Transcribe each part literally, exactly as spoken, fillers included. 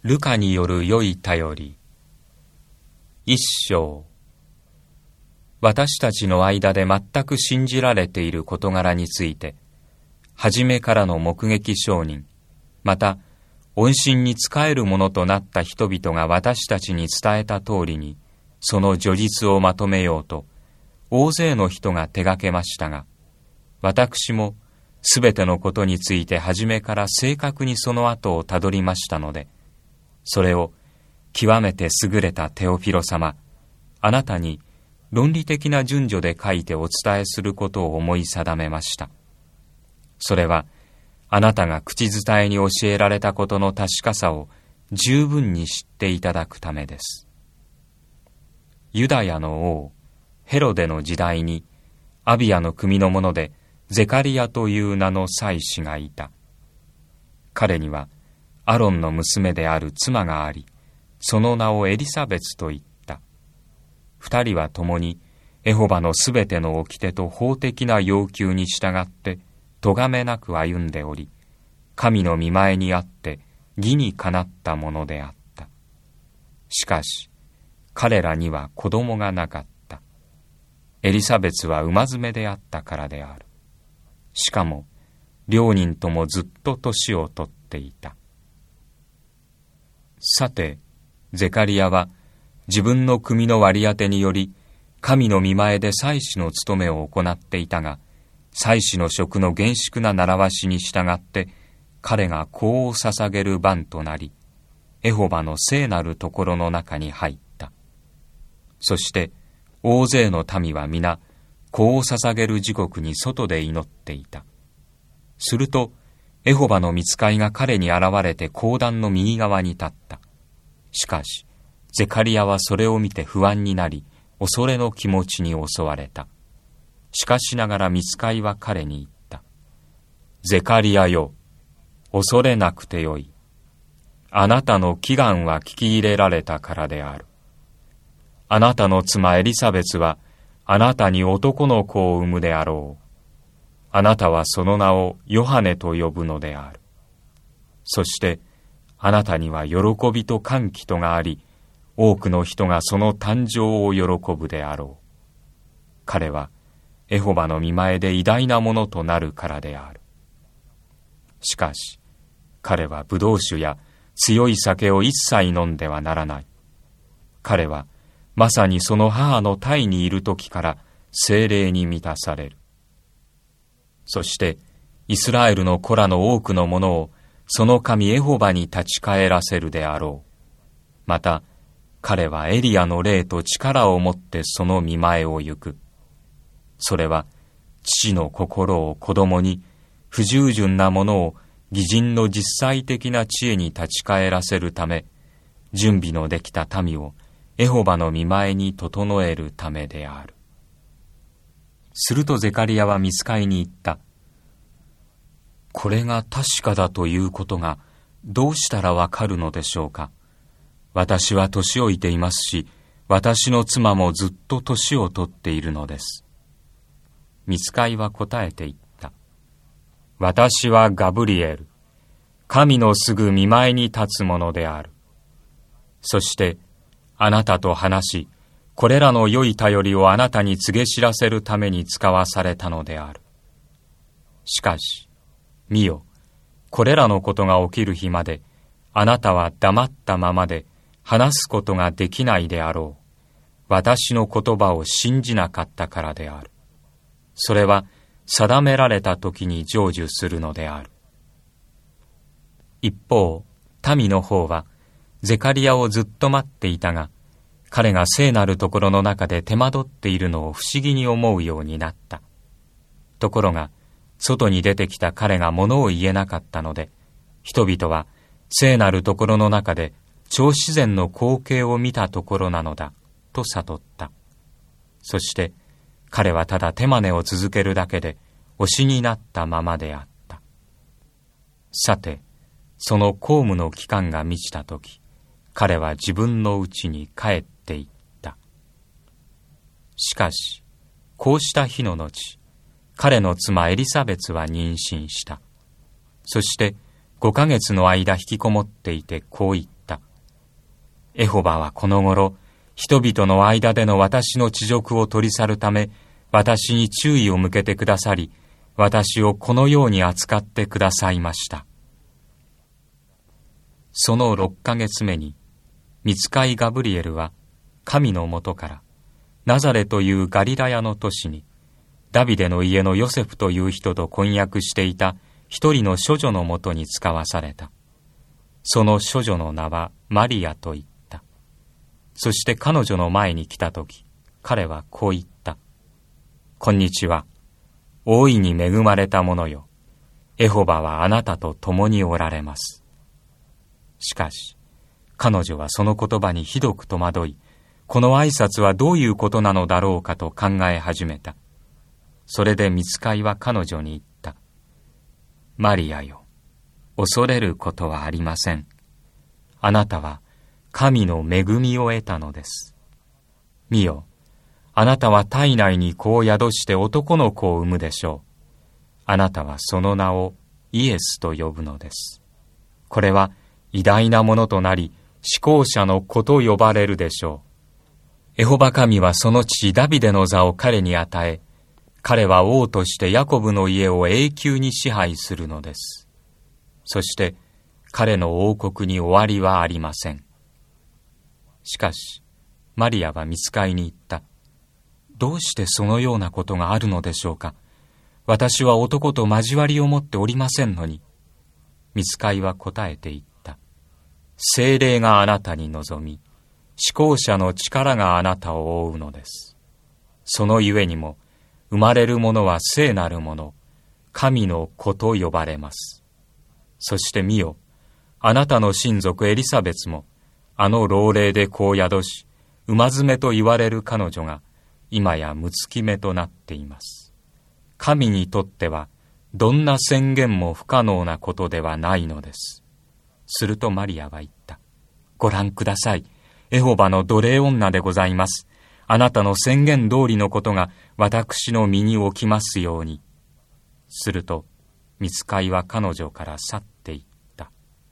ルカによる良い便り。一章。私たちの間で全く信じられている事柄について、初めからの目撃証人、また音信に仕えるものとなった人々が私たちに伝えた通りに、その叙述をまとめようと、大勢の人が手がけましたが、私もすべてのことについて初めから正確にその後をたどりましたので、それを極めて優れたテオフィロ様、あなたに論理的な順序で書いてお伝えすることを思い定めました。それは、あなたが口伝えに教えられたことの確かさを十分に知っていただくためです。ユダヤの王、ヘロデの時代に、アビアの組の者でゼカリヤという名の祭司がいた。彼には、アロンの娘である妻があり、その名をエリサベツと言った。二人は共にエホバのすべての掟と法的な要求に従って咎めなく歩んでおり、神の御前にあって義にかなったものであった。しかし、彼らには子供がなかった。エリサベツは馬詰めであったからである。しかも、両人ともずっと年を取っていた。さて、ゼカリヤは自分の組の割り当てにより、神の御前で祭司の務めを行っていたが、祭司の職の厳粛な習わしに従って、彼が香を捧げる番となり、エホバの聖なるところの中に入った。そして、大勢の民は皆、香を捧げる時刻に外で祈っていた。すると、エホバの御使いが彼に現れて講談の右側に立った。しかし、ゼカリヤはそれを見て不安になり、恐れの気持ちに襲われた。しかしながら御使いは彼に言った。ゼカリヤよ、恐れなくてよい。あなたの祈願は聞き入れられたからである。あなたの妻エリサベツは、あなたに男の子を産むであろう。あなたはその名をヨハネと呼ぶのである。そして、あなたには喜びと歓喜とがあり、多くの人がその誕生を喜ぶであろう。彼は、エホバの御前で偉大なものとなるからである。しかし、彼はブドウ酒や強い酒を一切飲んではならない。彼は、まさにその母の胎にいる時から聖霊に満たされる。そして、イスラエルの子らの多くのものを、その神エホバに立ち返らせるであろう。また、彼はエリアの霊と力をもってその御前を行く。それは、父の心を子供に、不従順なものを義人の実際的な知恵に立ち返らせるため、準備のできた民をエホバの御前に整えるためである。するとゼカリヤは御使いに言った。これが確かだということがどうしたらわかるのでしょうか。私は年老いていますし、私の妻もずっと年を取っているのです。御使いは答えて言った。私はガブリエル、神のすぐ御前に立つものである。そして、あなたと話し、これらの良い便りをあなたに告げ知らせるために使わされたのである。しかし、見よ、これらのことが起きる日まで、あなたは黙ったままで話すことができないであろう。私の言葉を信じなかったからである。それは定められた時に成就するのである。一方、民の方は、ゼカリヤをずっと待っていたが、彼が聖なるところの中で手間取っているのを不思議に思うようになった。ところが、外に出てきた彼が物を言えなかったので、人々は聖なるところの中で超自然の光景を見たところなのだ、と悟った。そして、彼はただ手真似を続けるだけで、押しになったままであった。さて、その公務の期間が満ちたとき、彼は自分の家に帰っていった。しかし、こうした日の後、彼の妻エリサベツは妊娠した。そしてごかげつの間引きこもっていてこう言った。 エホバはこの頃、人々の間での私の恥辱を取り去るため、私に注意を向けてくださり、私をこのように扱ってくださいました。その六ヶ月目に、御使いガブリエルは神のもとから、ナザレというガリラヤの都市に、ダビデの家のヨセフという人と婚約していた一人の処女のもとに使わされた。その処女の名はマリアと言った。そして彼女の前に来たとき、彼はこう言った。こんにちは。大いに恵まれたものよ。エホバはあなたと共におられます。しかし、彼女はその言葉にひどく戸惑い、この挨拶はどういうことなのだろうかと考え始めた。それで御使いは彼女に言った。マリアよ、恐れることはありません。あなたは神の恵みを得たのです。見よ、あなたは体内に子を宿して男の子を産むでしょう。あなたはその名をイエスと呼ぶのです。これは偉大なものとなり、至高者の子と呼ばれるでしょう。エホバ神はその父ダビデの座を彼に与え、彼は王としてヤコブの家を永久に支配するのです。そして彼の王国に終わりはありません。しかし、マリアは御使いに言った。どうしてそのようなことがあるのでしょうか。私は男と交わりを持っておりませんのに。御使いは答えて言った。聖霊があなたに臨み、至高者の力があなたを覆うのです。そのゆえにも、生まれるものは聖なるもの、神の子と呼ばれます。そして見よ、あなたの親族エリサベツも、あの老齢で子を宿し、馬詰めと言われる彼女が、今やむつき目となっています。神にとっては、どんな宣言も不可能なことではないのです。するとマリアは言った。ご覧ください。エホバの奴隷女でございます。あなたの宣言通りのことが私の身に起きますように。すると、御使いは彼女から去っていった。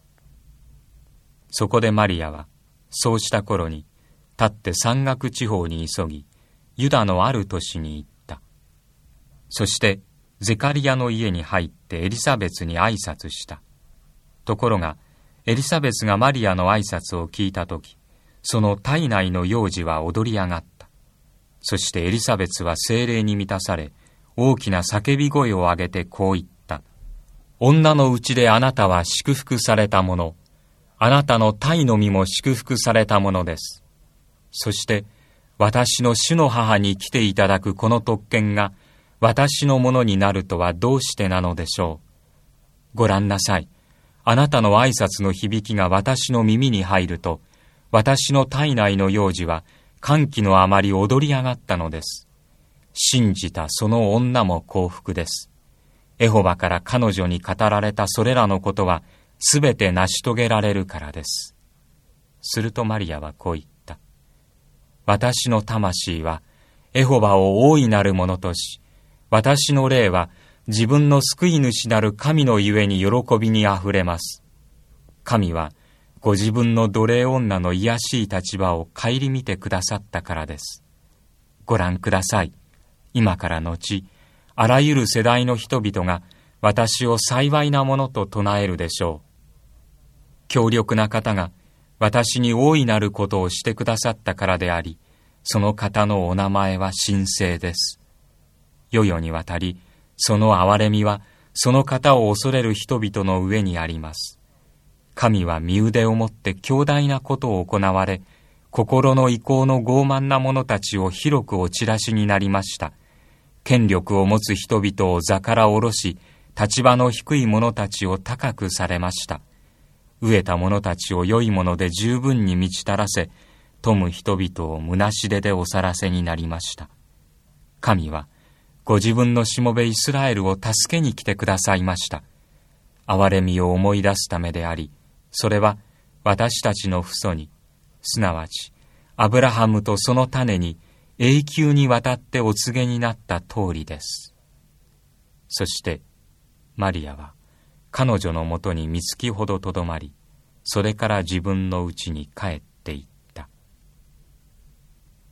そこでマリアは、そうした頃に、立って山岳地方に急ぎ、ユダのある都市に行った。そして、ゼカリヤの家に入ってエリザベツに挨拶した。ところが、エリザベスがマリアの挨拶を聞いたとき、その体内の幼児は踊り上がった。そしてエリザベスは聖霊に満たされ、大きな叫び声を上げてこう言った。女のうちであなたは祝福されたもの、あなたの体の身も祝福されたものです。そして、私の主の母に来ていただくこの特権が、私のものになるとはどうしてなのでしょう。ご覧なさい。あなたの挨拶の響きが私の耳に入ると、私の体内の幼児は歓喜のあまり踊り上がったのです。信じたその女も幸福です。エホバから彼女に語られたそれらのことはすべて成し遂げられるからです。するとマリアはこう言った。私の魂はエホバを大いなるものとし、私の霊は自分の救い主なる神のゆえに喜びにあふれます。神はご自分の奴隷女の卑しい立場を顧みてくださったからです。ご覧ください。今から後、あらゆる世代の人々が私を幸いなものと唱えるでしょう。強力な方が私に大いなることをしてくださったからであり、その方のお名前は神聖です。世々にわたり、その憐れみはその方を恐れる人々の上にあります。神は身腕をもって強大なことを行われ、心の意向の傲慢な者たちを広くお散らしになりました。権力を持つ人々を座から下ろし、立場の低い者たちを高くされました。飢えた者たちを良いもので十分に満ち足らせ、富む人々を虚し出でおさらせになりました。神は、ご自分のしもべイスラエルを助けに来てくださいました。憐れみを思い出すためであり、それは私たちの父祖に、すなわちアブラハムとその種に永久にわたってお告げになった通りです。そしてマリアは彼女のもとに三月ほどとどまり、それから自分の家に帰っていった。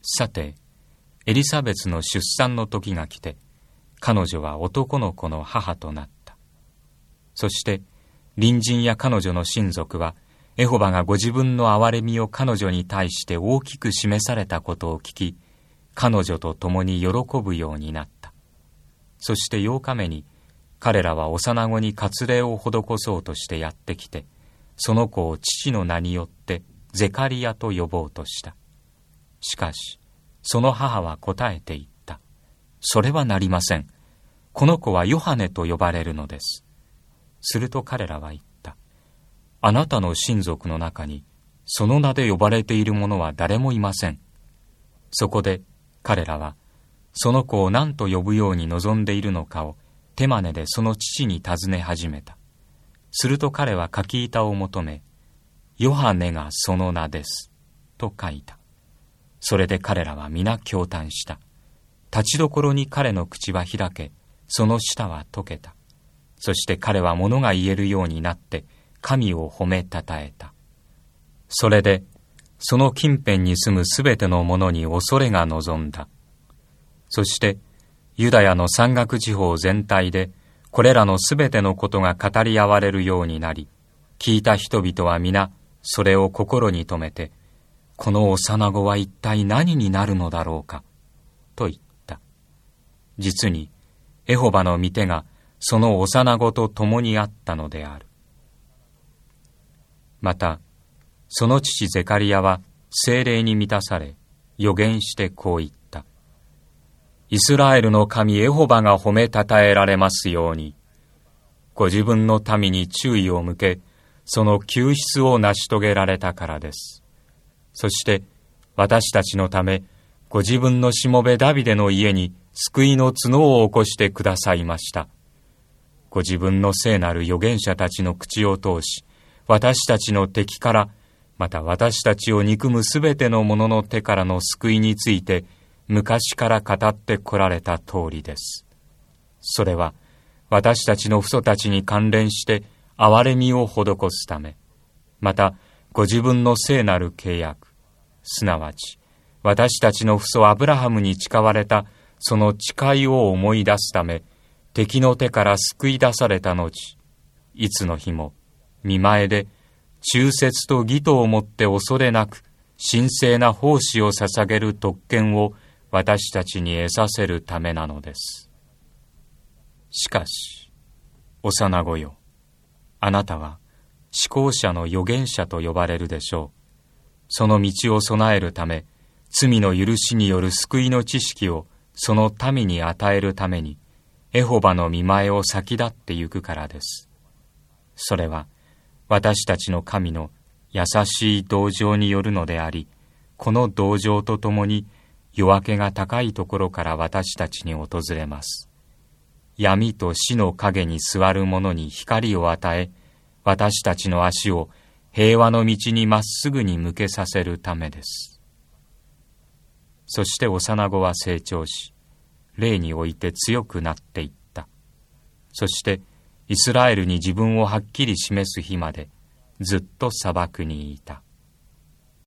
さて、エリサベツの出産の時が来て、彼女は男の子の母となった。そして、隣人や彼女の親族は、エホバがご自分の憐れみを彼女に対して大きく示されたことを聞き、彼女と共に喜ぶようになった。そしてようかめに、彼らは幼子に割礼を施そうとしてやってきて、その子を父の名によってゼカリヤと呼ぼうとした。しかし、その母は答えて言った。それはなりません。この子はヨハネと呼ばれるのです。すると彼らは言った。あなたの親族の中に、その名で呼ばれている者は誰もいません。そこで彼らは、その子を何と呼ぶように望んでいるのかを手真似でその父に尋ね始めた。すると彼は書き板を求め、ヨハネがその名です、と書いた。それで彼らは皆驚嘆した。立ちどころに彼の口は開け、その舌は溶けた。そして彼は物が言えるようになって、神を褒めたたえた。それで、その近辺に住むすべての者に恐れが望んだ。そして、ユダヤの山岳地方全体で、これらのすべてのことが語り合われるようになり、聞いた人々は皆、それを心に留めて、この幼子は一体何になるのだろうか、と言った。実に、エホバの御手がその幼子と共にあったのである。また、その父ゼカリヤは聖霊に満たされ、預言してこう言った。イスラエルの神エホバが褒めたたえられますように、ご自分の民に注意を向け、その救出を成し遂げられたからです。そして私たちのため、ご自分のしもべダビデの家に救いの角を起こしてくださいました。ご自分の聖なる預言者たちの口を通し、私たちの敵から、また私たちを憎むすべての者の手からの救いについて、昔から語ってこられた通りです。それは、私たちの父祖たちに関連して、憐れみを施すため、また、ご自分の聖なる契約、すなわち、私たちの父祖アブラハムに誓われた、その誓いを思い出すため、敵の手から救い出された後、いつの日も、見前で、忠節と義とをもって恐れなく、神聖な奉仕を捧げる特権を私たちに得させるためなのです。しかし、幼子よ、あなたは、至高者の預言者と呼ばれるでしょう。その道を備えるため、罪の許しによる救いの知識をその民に与えるために、エホバの御前を先立ってゆくからです。それは、私たちの神の優しい同情によるのであり、この同情とともに夜明けが高いところから私たちに訪れます。闇と死の影に座る者に光を与え、私たちの足を平和の道にまっすぐに向けさせるためです。そして幼子は成長し、霊において強くなっていった。そして、イスラエルに自分をはっきり示す日までずっと砂漠にいた。